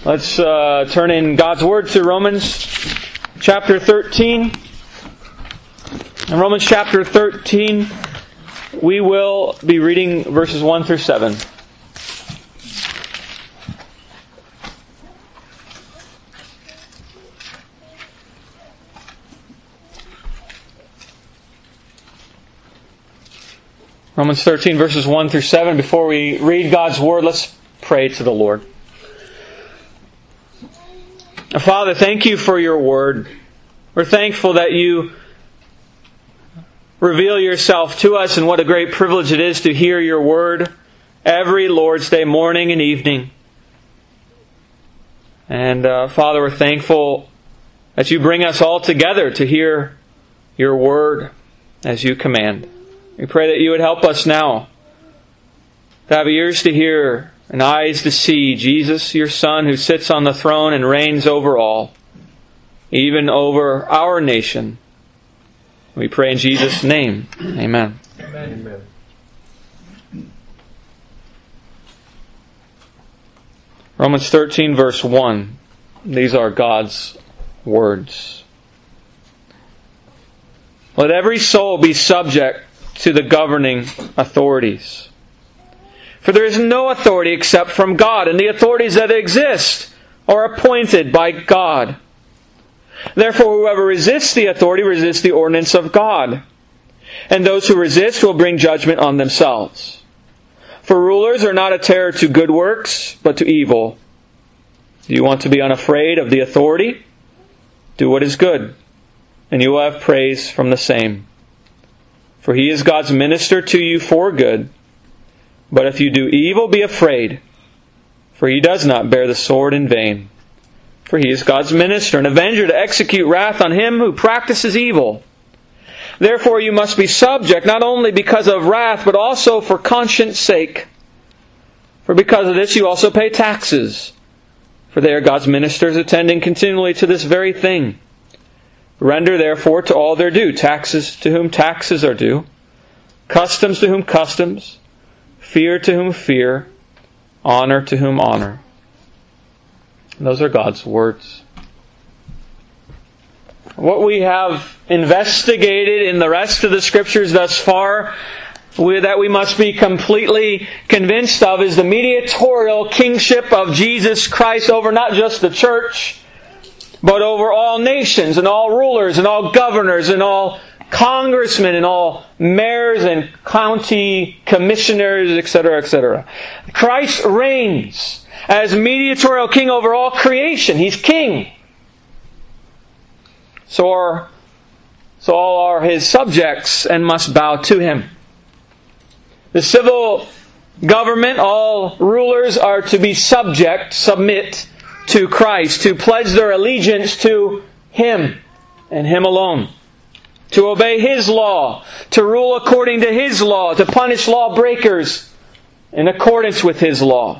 Let's turn in God's Word to Romans chapter 13. In Romans chapter 13, we will be reading verses 1 through 7. Romans 13, verses 1 through 7. Before we read God's Word, let's pray to the Lord. Father, thank you for your Word. We're thankful that you reveal yourself to us, and what a great privilege it is to hear your Word every Lord's Day, morning and evening. And Father, we're thankful that you bring us all together to hear your Word as you command. We pray that you would help us now to have ears to hear and eyes to see Jesus, your Son, who sits on the throne and reigns over all, even over our nation. We pray in Jesus' name. Amen. Amen. Romans 13, verse 1. These are God's words. Let every soul be subject to the governing authorities. For there is no authority except from God, and the authorities that exist are appointed by God. Therefore, whoever resists the authority resists the ordinance of God, and those who resist will bring judgment on themselves. For rulers are not a terror to good works, but to evil. Do you want to be unafraid of the authority? Do what is good, and you will have praise from the same. For he is God's minister to you for good. But if you do evil, be afraid, for he does not bear the sword in vain. For he is God's minister, an avenger to execute wrath on him who practices evil. Therefore you must be subject, not only because of wrath, but also for conscience sake. For because of this you also pay taxes, for they are God's ministers, attending continually to this very thing. Render therefore to all their due, taxes to whom taxes are due, customs to whom customs, fear to whom fear, honor to whom honor. Those are God's words. What we have investigated in the rest of the Scriptures thus far, that we must be completely convinced of, is the mediatorial kingship of Jesus Christ over not just the church, but over all nations and all rulers and all governors and all congressmen and all mayors and county commissioners, etc., etc. Christ reigns as mediatorial king over all creation. He's king. So all are his subjects and must bow to him. The civil government, all rulers are to be submit to Christ, to pledge their allegiance to him and him alone. To obey his law, to rule according to his law, to punish lawbreakers in accordance with his law.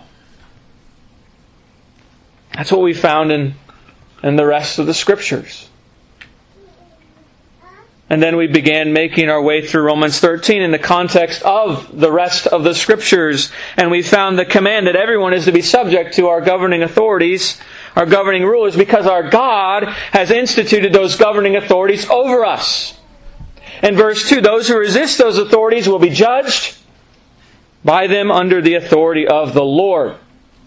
That's what we found in the rest of the Scriptures. And then we began making our way through Romans 13 in the context of the rest of the Scriptures. And we found the command that everyone is to be subject to our governing authorities, our governing rulers, because our God has instituted those governing authorities over us. In verse 2, those who resist those authorities will be judged by them under the authority of the Lord.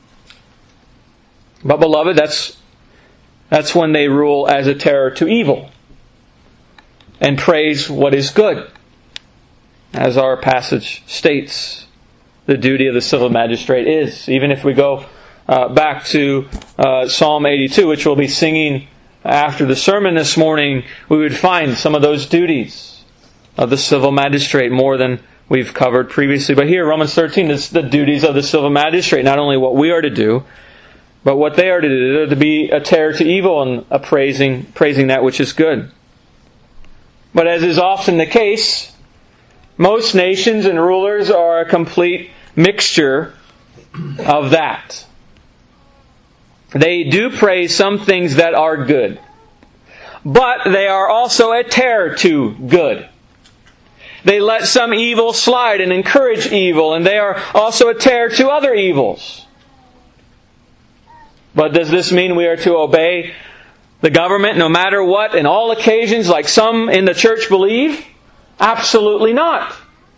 But beloved, that's when they rule as a terror to evil and praise what is good. As our passage states, the duty of the civil magistrate is. Even if we go back to Psalm 82, which we'll be singing after the sermon this morning, we would find some of those duties of the civil magistrate more than we've covered previously. But here, Romans 13 is the duties of the civil magistrate. Not only what we are to do, but what they are to do. They're to be a terror to evil and praising that which is good. But as is often the case, most nations and rulers are a complete mixture of that. They do praise some things that are good, but they are also a terror to good. They let some evil slide and encourage evil, and they are also a terror to other evils. But does this mean we are to obey the government no matter what, in all occasions, like some in the church believe? Absolutely not.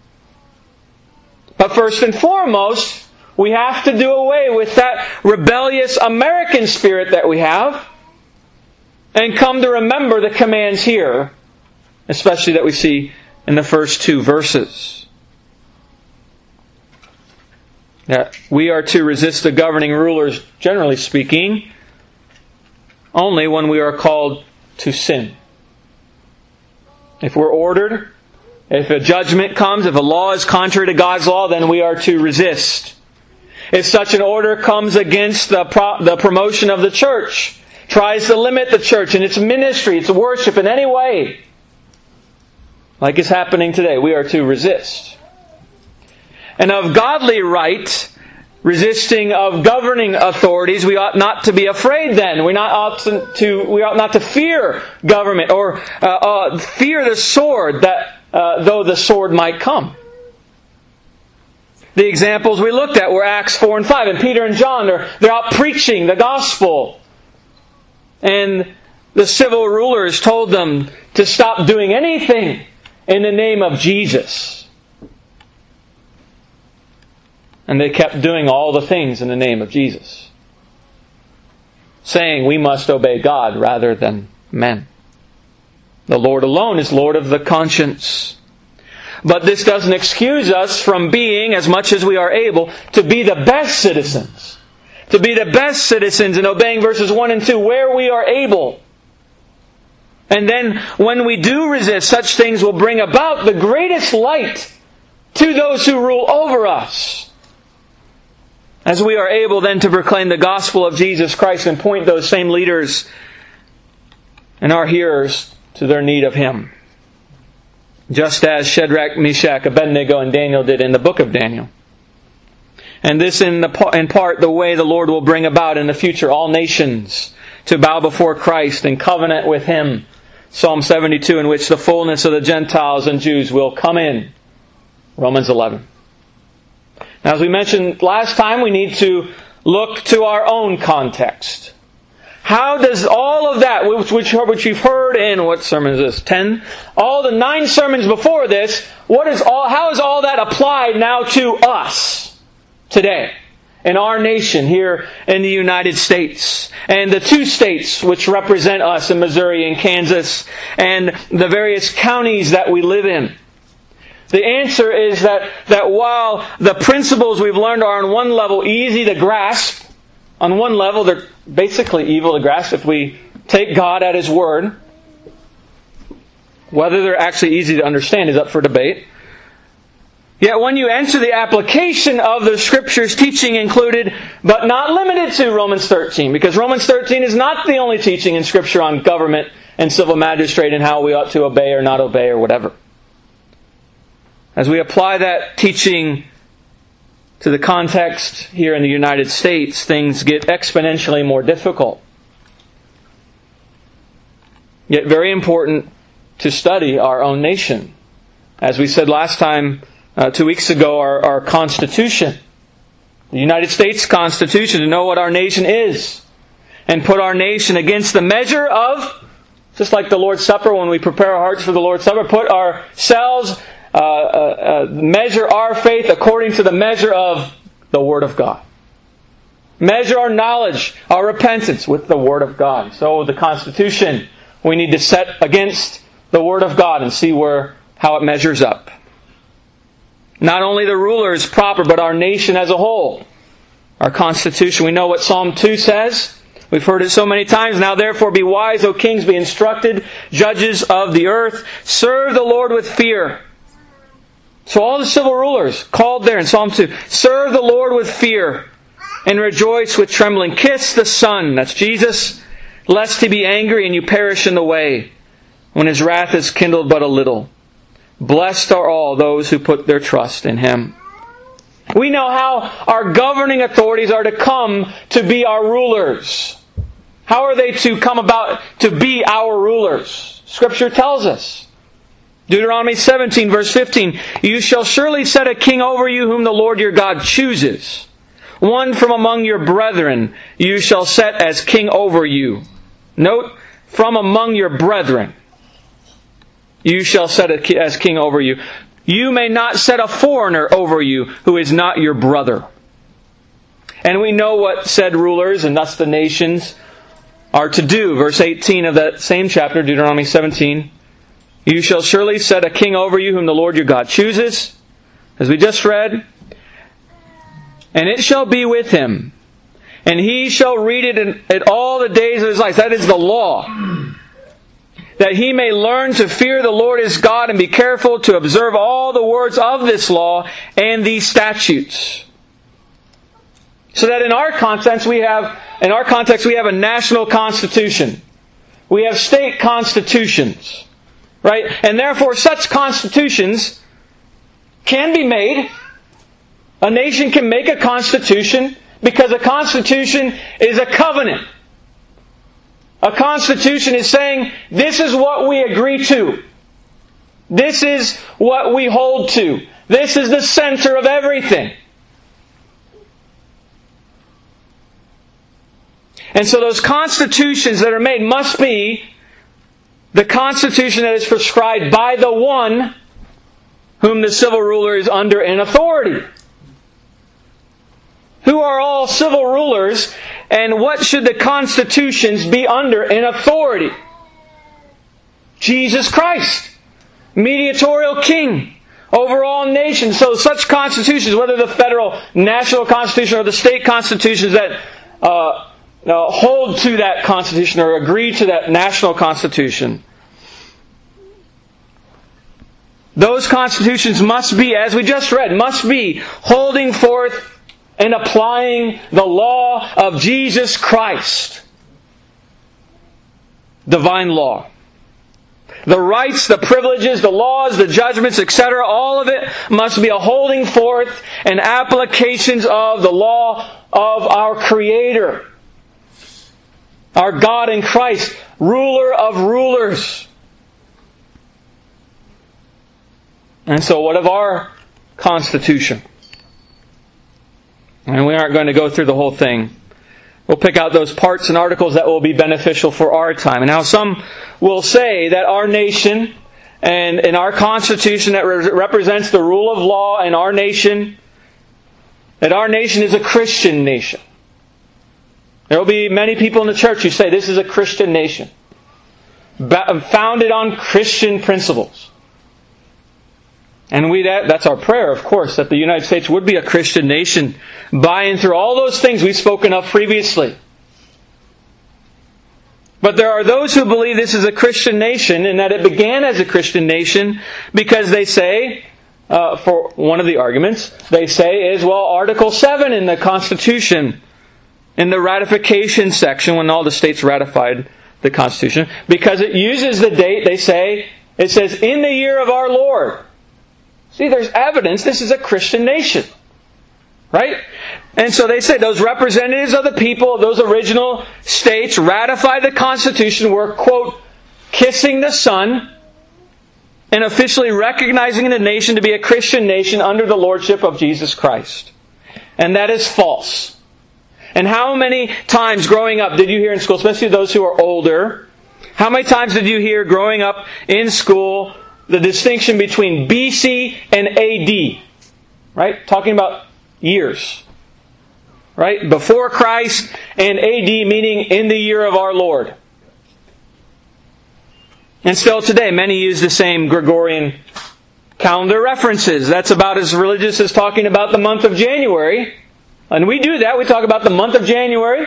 But first and foremost, we have to do away with that rebellious American spirit that we have and come to remember the commands here, especially that we see in the first 2 verses. That we are to resist the governing rulers, generally speaking, only when we are called to sin. If we're ordered, if a judgment comes, if a law is contrary to God's law, then we are to resist. If such an order comes against the promotion of the church, tries to limit the church and its ministry, its worship in any way, like is happening today, we are to resist. And of godly right, resisting of governing authorities, we ought not to be afraid then. We ought not to fear government or fear the sword, though the sword might come. The examples we looked at were Acts 4 and 5. And Peter and John, they're out preaching the gospel. And the civil rulers told them to stop doing anything in the name of Jesus. And they kept doing all the things in the name of Jesus, saying we must obey God rather than men. The Lord alone is Lord of the conscience. But this doesn't excuse us from being, as much as we are able, to be the best citizens. To be the best citizens in obeying verses 1 and 2 where we are able. And then when we do resist, such things will bring about the greatest light to those who rule over us. As we are able then to proclaim the gospel of Jesus Christ and point those same leaders and our hearers to their need of Him. Just as Shadrach, Meshach, Abednego, and Daniel did in the book of Daniel. And this in part the way the Lord will bring about in the future all nations to bow before Christ and covenant with Him. Psalm 72, in which the fullness of the Gentiles and Jews will come in. Romans 11. Now, as we mentioned last time, we need to look to our own context. How does all of that, which you've heard in, what sermon is this, 10? All the 9 sermons before this, how is all that applied now to us today? In our nation here in the United States. And the 2 states which represent us in Missouri and Kansas. And the various counties that we live in. The answer is that while the principles we've learned are on one level easy to grasp, on one level they're basically evil to grasp if we take God at His word. Whether they're actually easy to understand is up for debate. Yet when you enter the application of the Scriptures, teaching included, but not limited to Romans 13, because Romans 13 is not the only teaching in Scripture on government and civil magistrate and how we ought to obey or not obey or whatever. As we apply that teaching to the context here in the United States, things get exponentially more difficult. Yet very important to study our own nation. As we said last time, 2 weeks ago, our Constitution, the United States Constitution, to know what our nation is. And put our nation against the measure of, just like the Lord's Supper, when we prepare our hearts for the Lord's Supper, put ourselves measure our faith according to the measure of the Word of God. Measure our knowledge, our repentance with the Word of God. So the Constitution we need to set against the Word of God and see how it measures up. Not only the rulers proper, but our nation as a whole. Our Constitution. We know what Psalm 2 says. We've heard it so many times. Now therefore be wise, O kings, be instructed, judges of the earth. Serve the Lord with fear. So all the civil rulers called there in Psalm 2, serve the Lord with fear and rejoice with trembling. Kiss the Son, that's Jesus, lest He be angry and you perish in the way, when His wrath is kindled but a little. Blessed are all those who put their trust in Him. We know how our governing authorities are to come to be our rulers. How are they to come about to be our rulers? Scripture tells us. Deuteronomy 17, verse 15, you shall surely set a king over you whom the Lord your God chooses. one from among your brethren you shall set as king over you. Note, from among your brethren you shall set as king over you. You may not set a foreigner over you who is not your brother. And we know what said rulers, and thus the nations, are to do. Verse 18 of that same chapter, Deuteronomy 17. You shall surely set a king over you whom the Lord your God chooses, as we just read. And it shall be with him, and he shall read it at all the days of his life. That is the law. That he may learn to fear the Lord his God and be careful to observe all the words of this law and these statutes. So that in our context we have a national constitution. We have state constitutions. Right? And therefore such constitutions can be made. A nation can make a constitution because a constitution is a covenant. A constitution is saying, this is what we agree to. This is what we hold to. This is the center of everything. And so those constitutions that are made must be the constitution that is prescribed by the one whom the civil ruler is under in authority. Who are all civil rulers, and what should the constitutions be under in authority? Jesus Christ, mediatorial king over all nations. So such constitutions, whether the federal national constitution or the state constitutions that hold to that constitution or agree to that national constitution, those constitutions must be, as we just read, must be holding forth and applying the law of Jesus Christ. Divine law. The rights, the privileges, the laws, the judgments, etc., all of it must be a holding forth and applications of the law of our Creator. Our God in Christ, ruler of rulers. And so what of our Constitution? And we aren't going to go through the whole thing. We'll pick out those parts and articles that will be beneficial for our time. And now some will say that our nation and in our Constitution that represents the rule of law in our nation, that our nation is a Christian nation. There will be many people in the church who say this is a Christian nation, founded on Christian principles. And that's our prayer, of course, that the United States would be a Christian nation by and through all those things we've spoken of previously. But there are those who believe this is a Christian nation and that it began as a Christian nation because they say, for one of the arguments, they say is, well, Article 7 in the Constitution, in the ratification section when all the states ratified the Constitution, because it uses the date, they say, it says, in the year of our Lord. See, there's evidence this is a Christian nation. Right? And so they say those representatives of the people of those original states ratified the Constitution, were, quote, kissing the Son and officially recognizing the nation to be a Christian nation under the lordship of Jesus Christ. And that is false. And how many times growing up did you hear in school, especially those who are older, how many times did you hear growing up in school the distinction between BC and AD? Right? Talking about years. Right? Before Christ, and AD meaning in the year of our Lord. And still today, many use the same Gregorian calendar references. That's about as religious as talking about the month of January. And we do that. We talk about the month of January.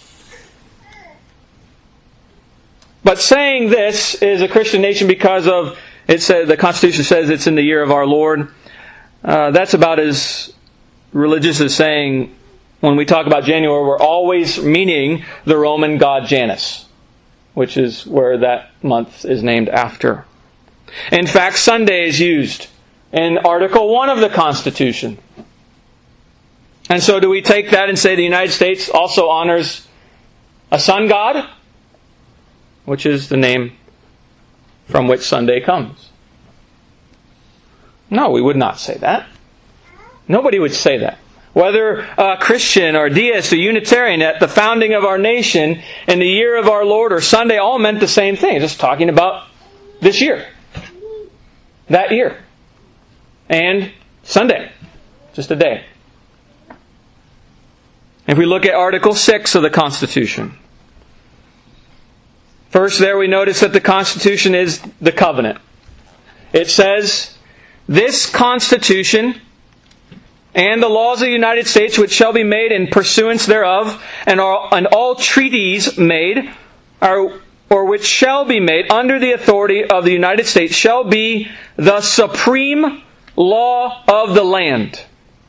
But saying this is a Christian nation because of, it says, the Constitution says it's in the year of our Lord. That's about as religious as saying, when we talk about January, we're always meaning the Roman god Janus, which is where that month is named after. In fact, Sunday is used in Article 1 of the Constitution. And so do we take that and say the United States also honors a sun god, which is the name from which Sunday comes? No, we would not say that. Nobody would say that. whether Christian or deist or Unitarian, at the founding of our nation in the year of our Lord or Sunday, all meant the same thing. Just talking about this year, that year, and Sunday, just a day. If we look at Article 6 of the Constitution, first there we notice that the Constitution is the covenant. It says, "This Constitution and the laws of the United States which shall be made in pursuance thereof, and all treaties made, or which shall be made under the authority of the United States, shall be the supreme law of the land."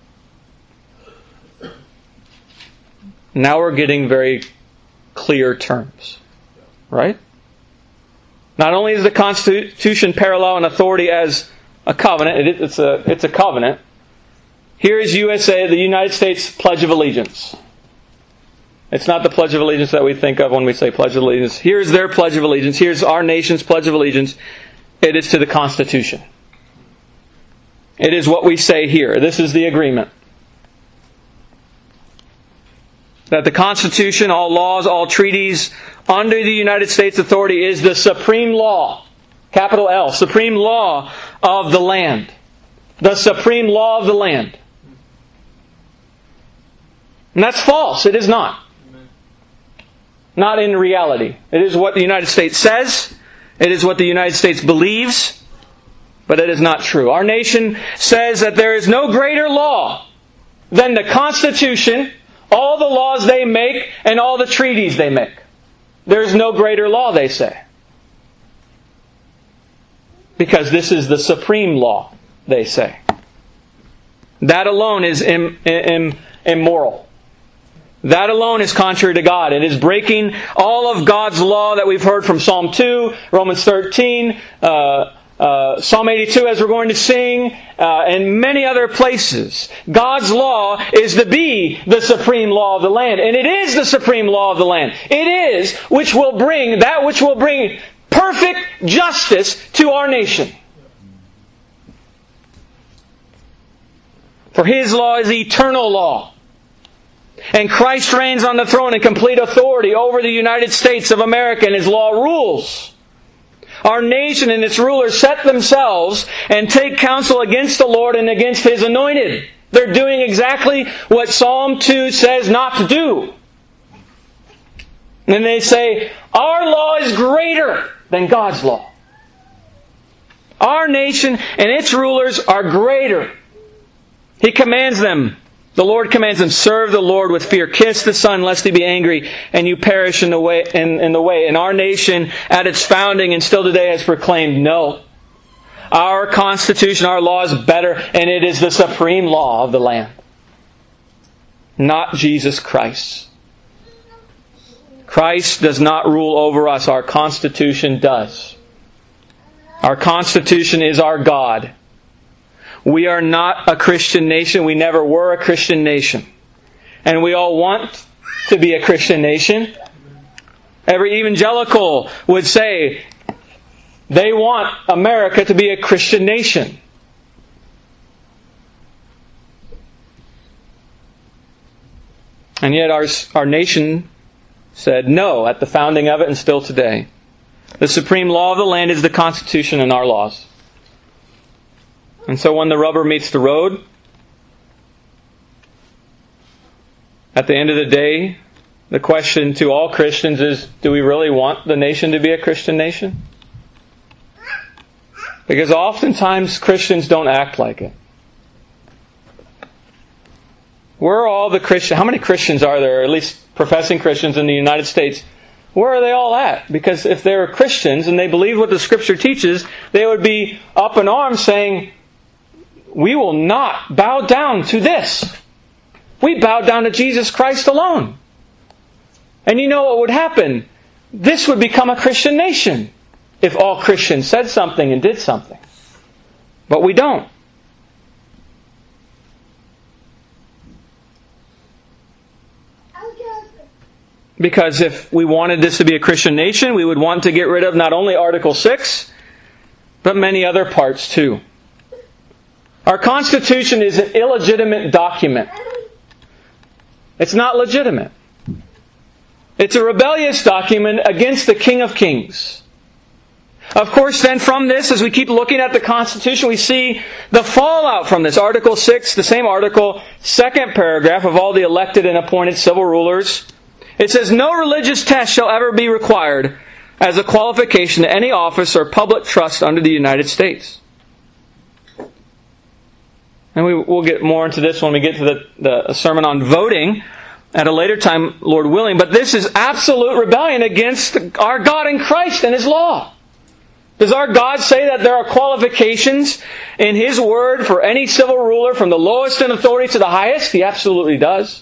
Now we're getting very clear terms, right? Not only is the Constitution parallel in authority as a covenant, it's a covenant. Here is USA, the United States Pledge of Allegiance. It's not the Pledge of Allegiance that we think of when we say Pledge of Allegiance. Here's their Pledge of Allegiance. Here's our nation's Pledge of Allegiance. It is to the Constitution. It is what we say here. This is the agreement. That the Constitution, all laws, all treaties under the United States authority is the supreme law, capital L, supreme law of the land. The supreme law of the land. And that's false. It is not. Not in reality. It is what the United States says. It is what the United States believes. But it is not true. Our nation says that there is no greater law than the Constitution, all the laws they make, and all the treaties they make. There is no greater law, they say. Because this is the supreme law, they say. That alone is immoral. That alone is contrary to God. It is breaking all of God's law that we've heard from Psalm 2, Romans 13, Psalm 82 as we're going to sing, and many other places. God's law is to be the supreme law of the land. And it is the supreme law of the land. It is which will bring perfect justice to our nation. For His law is eternal law. And Christ reigns on the throne in complete authority over the United States of America, and His law rules. Our nation and its rulers set themselves and take counsel against the Lord and against His anointed. They're doing exactly what Psalm 2 says not to do. And they say, our law is greater than God's law. Our nation and its rulers are greater. He commands them. The Lord commands them, serve the Lord with fear. Kiss the Son, lest He be angry, and you perish in the way. And our nation, at its founding and still today, has proclaimed, no. Our Constitution, our law is better, and it is the supreme law of the land. Not Jesus Christ. Christ does not rule over us. Our Constitution does. Our Constitution is our God. We are not a Christian nation. We never were a Christian nation. And we all want to be a Christian nation. Every evangelical would say they want America to be a Christian nation. And yet our nation said no at the founding of it and still today. The supreme law of the land is the Constitution and our laws. And so when the rubber meets the road, at the end of the day, the question to all Christians is, do we really want the nation to be a Christian nation? Because oftentimes Christians don't act like it. Where are all the Christians? How many Christians are there, or at least professing Christians in the United States? Where are they all at? Because if they were Christians and they believe what the Scripture teaches, they would be up in arms saying, we will not bow down to this. We bow down to Jesus Christ alone. And you know what would happen? This would become a Christian nation if all Christians said something and did something. But we don't. Because if we wanted this to be a Christian nation, we would want to get rid of not only Article 6, but many other parts too. Our Constitution is an illegitimate document. It's not legitimate. It's a rebellious document against the King of Kings. Of course, then from this, as we keep looking at the Constitution, we see the fallout from this. Article 6, the same article, second paragraph of all the elected and appointed civil rulers. It says, no religious test shall ever be required as a qualification to any office or public trust under the United States. And we'll get more into this when we get to the sermon on voting at a later time, Lord willing. But this is absolute rebellion against our God in Christ and His law. Does our God say that there are qualifications in His Word for any civil ruler from the lowest in authority to the highest? He absolutely does.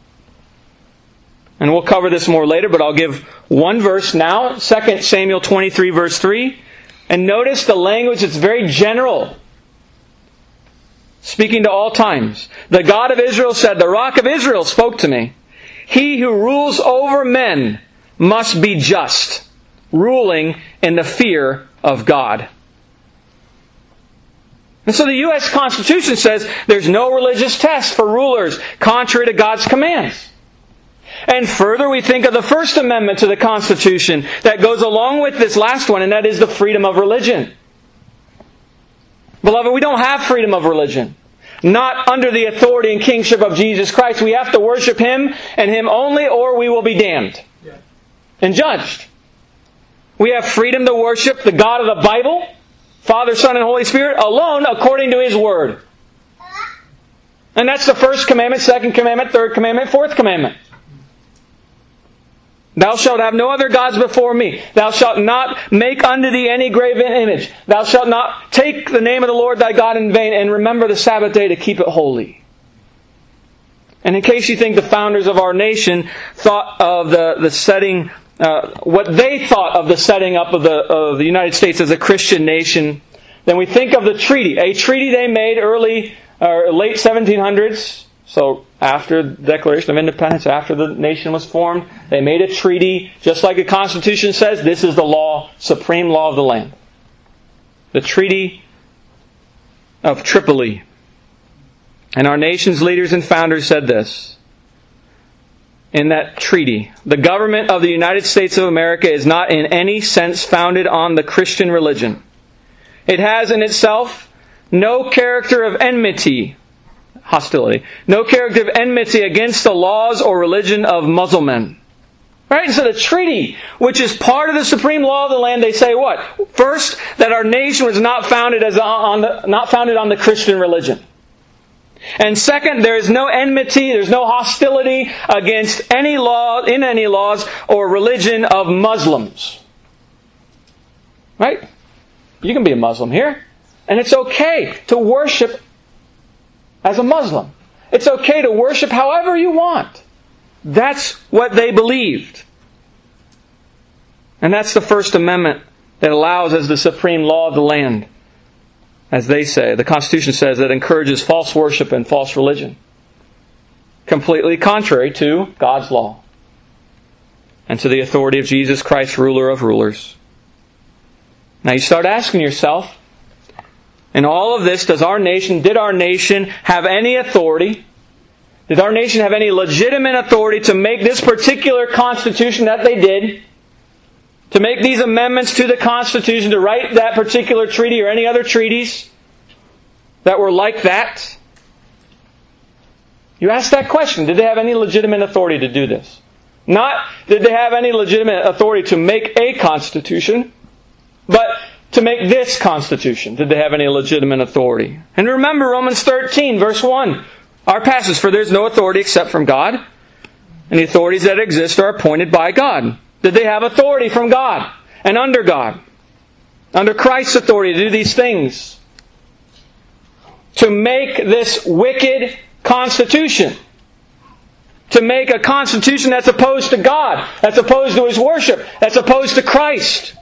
And we'll cover this more later, but I'll give one verse now, 2 Samuel 23, verse 3. And notice the language, it's very general. Speaking to all times. The God of Israel said, the Rock of Israel spoke to me. He who rules over men must be just, ruling in the fear of God. And so the U.S. Constitution says there's no religious test for rulers contrary to God's commands. And further, we think of the First Amendment to the Constitution that goes along with this last one, and that is the freedom of religion. Beloved, we don't have freedom of religion. Not under the authority and kingship of Jesus Christ. We have to worship Him and Him only, or we will be damned and judged. We have freedom to worship the God of the Bible, Father, Son, and Holy Spirit, alone according to His Word. And that's the first commandment, second commandment, third commandment, fourth commandment. Thou shalt have no other gods before me. Thou shalt not make unto thee any graven image. Thou shalt not take the name of the Lord thy God in vain, and remember the Sabbath day to keep it holy. And in case you think the founders of our nation thought of the setting, what they thought of the setting up of the United States as a Christian nation, then we think of the treaty. A treaty they made late 1700s. So after the Declaration of Independence, after the nation was formed, they made a treaty, just like the Constitution says, this is the law, supreme law of the land. The Treaty of Tripoli. And our nation's leaders and founders said this. In that treaty, the government of the United States of America is not in any sense founded on the Christian religion. It has in itself no character of enmity, hostility, no character of enmity against the laws or religion of Muslims. Right? And so the treaty, which is part of the supreme law of the land, they say what? First, that our nation was not founded on the Christian religion. And second, there is no enmity, there's no hostility against any law, in any laws or religion of Muslims. Right? You can be a Muslim here. And it's okay to worship as a Muslim. It's okay to worship however you want. That's what they believed. And that's the First Amendment that allows as the supreme law of the land. As they say, the Constitution says that encourages false worship and false religion. Completely contrary to God's law. And to the authority of Jesus Christ, ruler of rulers. Now you start asking yourself, in all of this, did our nation have any authority? Did our nation have any legitimate authority to make this particular Constitution that they did? To make these amendments to the Constitution, to write that particular treaty or any other treaties that were like that? You ask that question. Did they have any legitimate authority to do this? Not did they have any legitimate authority to make a Constitution, but to make this Constitution. Did they have any legitimate authority? And remember Romans 13, verse 1. Our passage, for there is no authority except from God, and the authorities that exist are appointed by God. Did they have authority from God and under God? Under Christ's authority to do these things? To make this wicked Constitution. To make a Constitution that's opposed to God, that's opposed to His worship, that's opposed to Christ.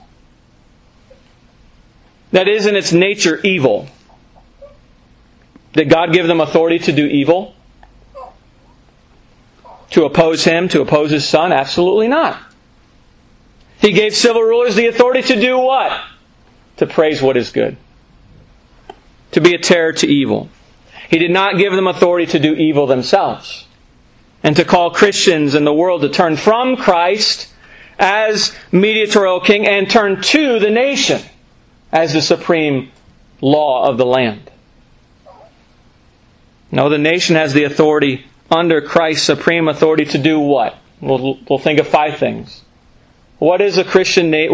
That is in its nature evil. Did God give them authority to do evil? To oppose Him, to oppose His Son? Absolutely not. He gave civil rulers the authority to do what? To praise what is good. To be a terror to evil. He did not give them authority to do evil themselves. and to call Christians in the world to turn from Christ as mediatorial king and turn to the nation as the supreme law of the land. No, the nation has the authority under Christ's supreme authority to do what? We'll think of 5 things. What is a nation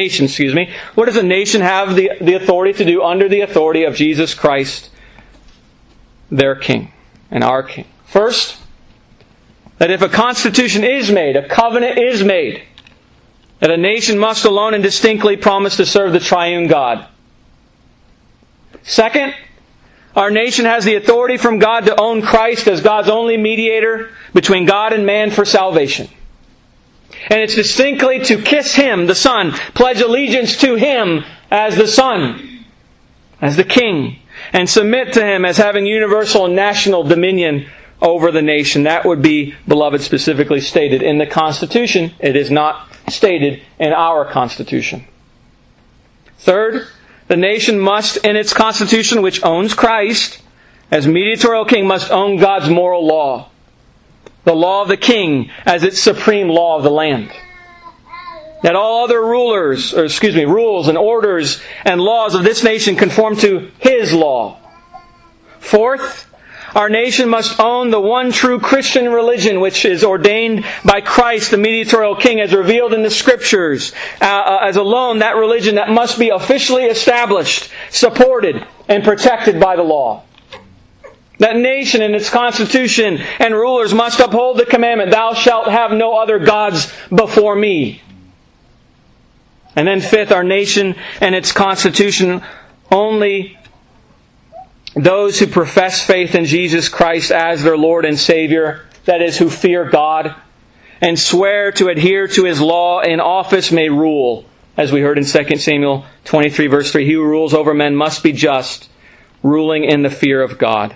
have the authority to do under the authority of Jesus Christ, their King and our King? First, that if a constitution is made, a covenant is made, that a nation must alone and distinctly promise to serve the triune God. Second, our nation has the authority from God to own Christ as God's only mediator between God and man for salvation. And it's distinctly to kiss Him, the Son, pledge allegiance to Him as the Son, as the King, and submit to Him as having universal and national dominion over the nation. That would be, beloved, specifically stated in the Constitution. It is not stated in our Constitution. Third, the nation must, in its Constitution, which owns Christ, as mediatorial king, must own God's moral law. The law of the king as its supreme law of the land. That all other rules and orders and laws of this nation conform to His law. Fourth, our nation must own the one true Christian religion which is ordained by Christ, the mediatorial king, as revealed in the Scriptures, as alone that religion that must be officially established, supported, and protected by the law. That nation and its constitution and rulers must uphold the commandment, "Thou shalt have no other gods before me." And then fifth, our nation and its constitution, only those who profess faith in Jesus Christ as their Lord and Savior, that is, who fear God, and swear to adhere to His law in office may rule. As we heard in 2 Samuel 23 verse 3, "He who rules over men must be just, ruling in the fear of God."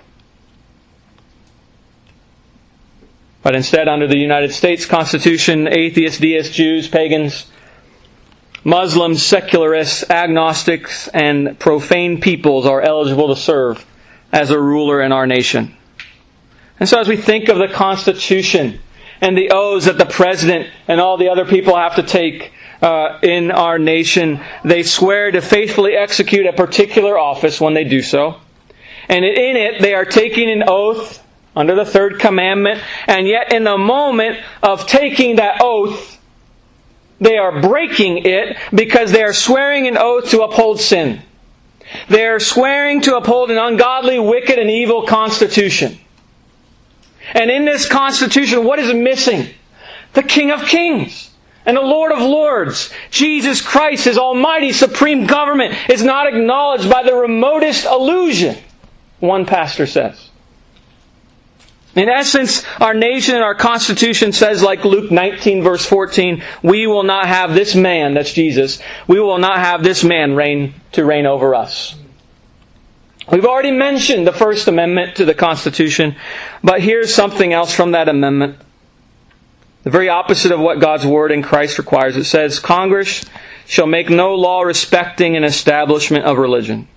But instead, under the United States Constitution, atheists, deists, Jews, pagans, Muslims, secularists, agnostics, and profane peoples are eligible to serve as a ruler in our nation. And so as we think of the Constitution and the oaths that the President and all the other people have to take in our nation, they swear to faithfully execute a particular office when they do so. And in it, they are taking an oath under the third commandment, and yet in the moment of taking that oath, they are breaking it because they are swearing an oath to uphold sin. They are swearing to uphold an ungodly, wicked, and evil constitution. And in this constitution, what is missing? The King of Kings and the Lord of Lords. Jesus Christ, His almighty supreme government, is not acknowledged by the remotest allusion, one pastor says. In essence, our nation and our Constitution says, like Luke 19 verse 14, we will not have this man, that's Jesus, we will not have this man reign over us. We've already mentioned the First Amendment to the Constitution, but here's something else from that amendment. The very opposite of what God's Word in Christ requires. It says, Congress shall make no law respecting an establishment of religion.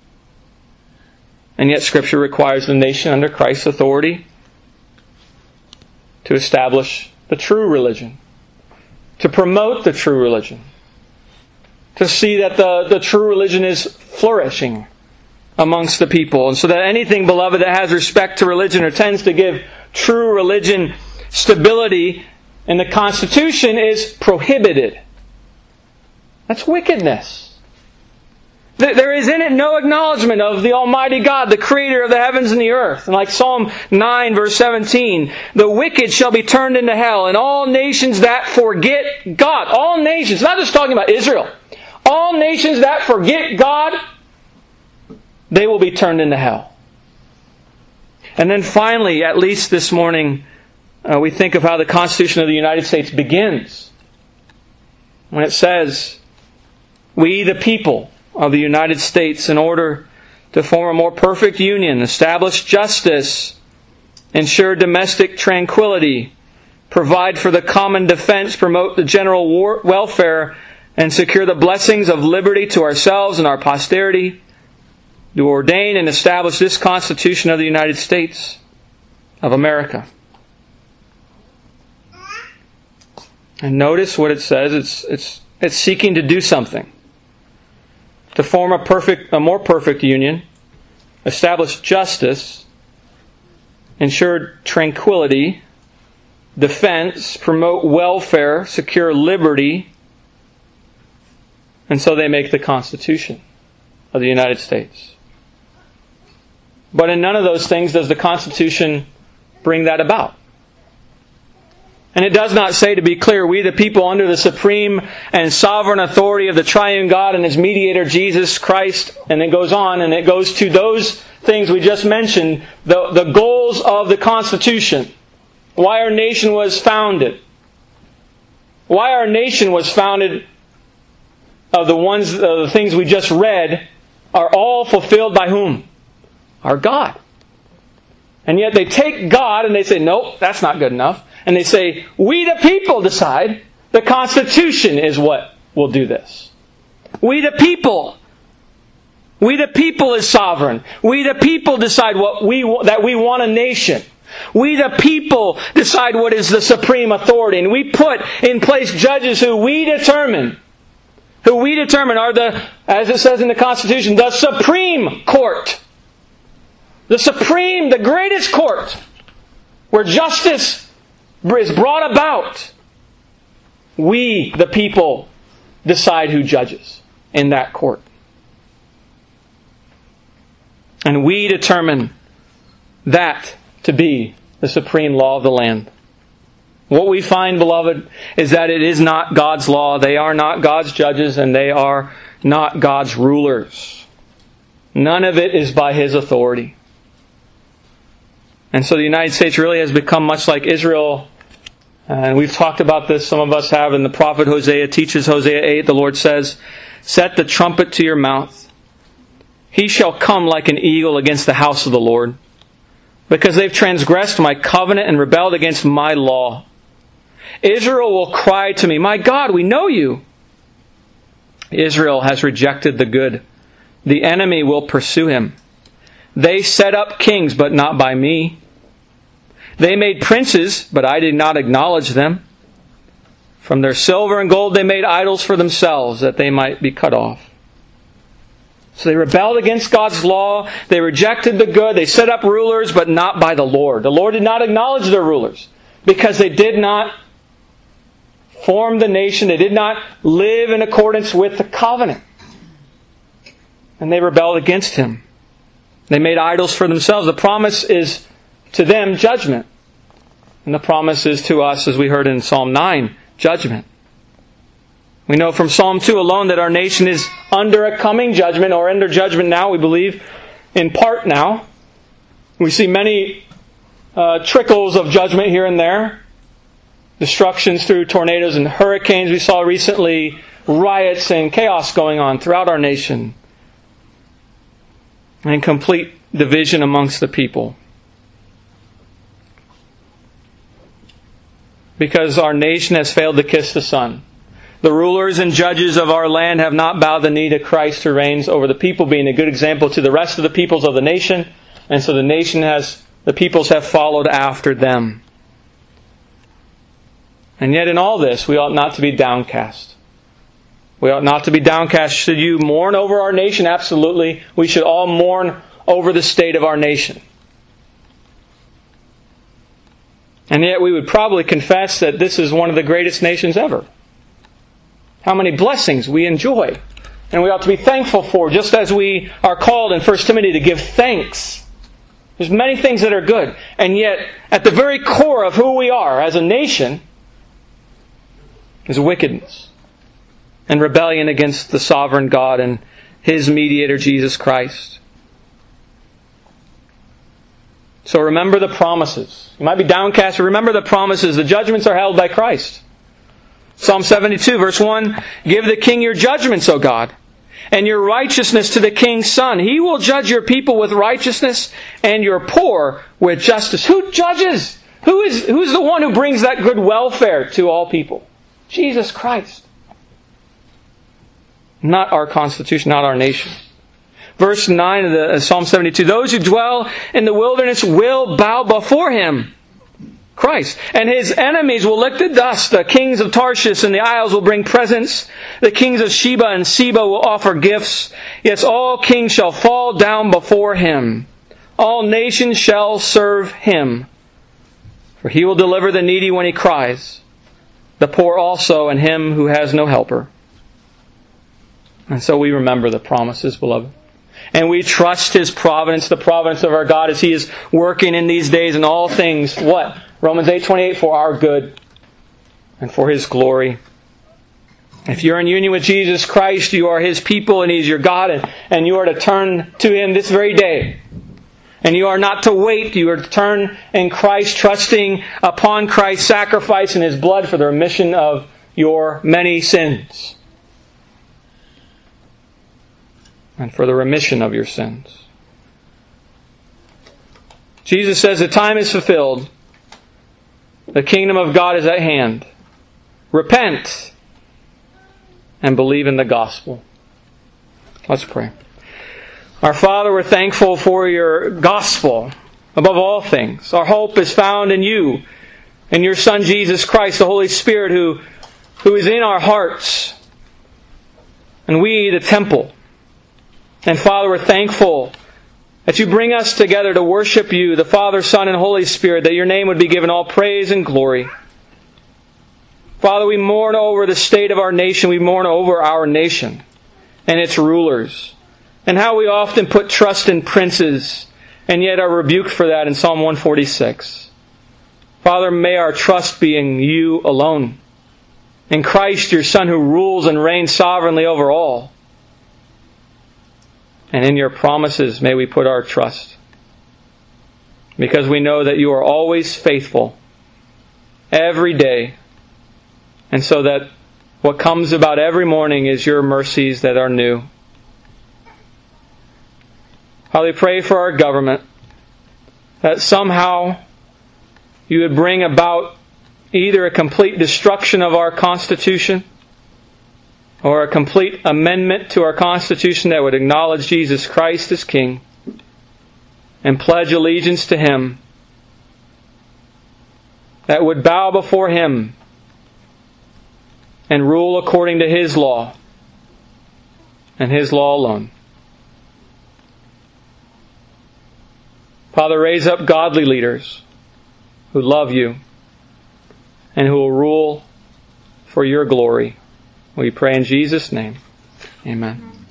And yet Scripture requires the nation under Christ's authority to establish the true religion, to promote the true religion, to see that the true religion is flourishing amongst the people. And so that anything, beloved, that has respect to religion or tends to give true religion stability in the Constitution is prohibited. That's wickedness. There is in it no acknowledgement of the Almighty God, the Creator of the heavens and the earth. And like Psalm 9 verse 17, the wicked shall be turned into hell, and all nations that forget God. All nations, not just talking about Israel. All nations that forget God, they will be turned into hell. And then finally, at least this morning, we think of how the Constitution of the United States begins. When it says, we the people of the United States, in order to form a more perfect union, establish justice, ensure domestic tranquility, provide for the common defense, promote the general welfare, and secure the blessings of liberty to ourselves and our posterity, do ordain and establish this Constitution of the United States of America. And notice what it says. It's seeking to do something. To form a more perfect union, establish justice, ensure tranquility, defense, promote welfare, secure liberty. And so they make the Constitution of the United States. But in none of those things does the Constitution bring that about. And it does not say, to be clear, we the people under the supreme and sovereign authority of the triune God and His mediator Jesus Christ. And it goes on, and it goes to those things we just mentioned, the goals of the Constitution. Why our nation was founded. Why our nation was founded of the things we just read are all fulfilled by whom? Our God. And yet they take God and they say, nope, that's not good enough. And they say, we the people decide the Constitution is what will do this. We the people is sovereign. We the people decide that we want a nation. We the people decide what is the supreme authority. And we put in place judges who we determine are as it says in the Constitution, the Supreme Court. The greatest court, where justice is brought about. We, the people, decide who judges in that court. And we determine that to be the supreme law of the land. What we find, beloved, is that it is not God's law. They are not God's judges, and they are not God's rulers. None of it is by His authority. And so the United States really has become much like Israel. And we've talked about this, some of us have, and the prophet Hosea teaches, Hosea 8, the Lord says, set the trumpet to your mouth. He shall come like an eagle against the house of the Lord, because they've transgressed my covenant and rebelled against my law. Israel will cry to me, my God, we know you. Israel has rejected the good. The enemy will pursue him. They set up kings, but not by me. They made princes, but I did not acknowledge them. From their silver and gold they made idols for themselves, that they might be cut off. So they rebelled against God's law. They rejected the good. They set up rulers, but not by the Lord. The Lord did not acknowledge their rulers, because they did not form the nation. They did not live in accordance with the covenant. And they rebelled against Him. They made idols for themselves. The promise is to them judgment. And the promise is to us, as we heard in Psalm 9, judgment. We know from Psalm 2 alone that our nation is under a coming judgment, or under judgment now, we believe, in part now. We see many trickles of judgment here and there. Destructions through tornadoes and hurricanes. We saw recently riots and chaos going on throughout our nation. And complete division amongst the people. Because our nation has failed to kiss the Son. The rulers and judges of our land have not bowed the knee to Christ who reigns over the people, being a good example to the rest of the peoples of the nation. And so the peoples have followed after them. And yet in all this, we ought not to be downcast. We ought not to be downcast. Should you mourn over our nation? Absolutely. We should all mourn over the state of our nation. And yet we would probably confess that this is one of the greatest nations ever. How many blessings we enjoy. And we ought to be thankful for, just as we are called in 1 Timothy to give thanks. There's many things that are good. And yet, at the very core of who we are as a nation is wickedness and rebellion against the sovereign God and His mediator, Jesus Christ. So remember the promises. You might be downcast, but remember the promises. The judgments are held by Christ. Psalm 72, verse 1, give the king your judgments, O God, and your righteousness to the king's son. He will judge your people with righteousness and your poor with justice. Who judges? Who's the one who brings that good welfare to all people? Jesus Christ. Not our constitution, not our nation. Verse 9 of Psalm 72, those who dwell in the wilderness will bow before Him. Christ. And his enemies will lick the dust. The kings of Tarshish and the isles will bring presents. The kings of Sheba and Seba will offer gifts. Yes, all kings shall fall down before him. All nations shall serve him. For he will deliver the needy when he cries, the poor also, and him who has no helper. And so we remember the promises, beloved. And we trust his providence, the providence of our God, as he is working in these days in all things. What? Romans 8:28, for our good and for his glory. If you're in union with Jesus Christ, you are his people and he's your God, and you are to turn to him this very day. And you are not to wait, you are to turn in Christ, trusting upon Christ's sacrifice and his blood for the remission of your many sins. And for the remission of your sins. Jesus says the time is fulfilled. The kingdom of God is at hand. Repent and believe in the gospel. Let's pray. Our Father, we're thankful for your gospel above all things. Our hope is found in you, in your Son Jesus Christ, the Holy Spirit who is in our hearts. And we, the temple. And Father, we're thankful that you bring us together to worship you, the Father, Son, and Holy Spirit, that your name would be given all praise and glory. Father, we mourn over the state of our nation. We mourn over our nation and its rulers, and how we often put trust in princes and yet are rebuked for that in Psalm 146. Father, may our trust be in you alone, in Christ, your Son, who rules and reigns sovereignly over all. And in your promises may we put our trust, because we know that you are always faithful, every day. And so that what comes about every morning is your mercies that are new. Father, we pray for our government, that somehow you would bring about either a complete destruction of our Constitution or a complete amendment to our Constitution that would acknowledge Jesus Christ as King and pledge allegiance to him, that would bow before him and rule according to his law and his law alone. Father, raise up godly leaders who love you and who will rule for your glory. We pray in Jesus' name. Amen.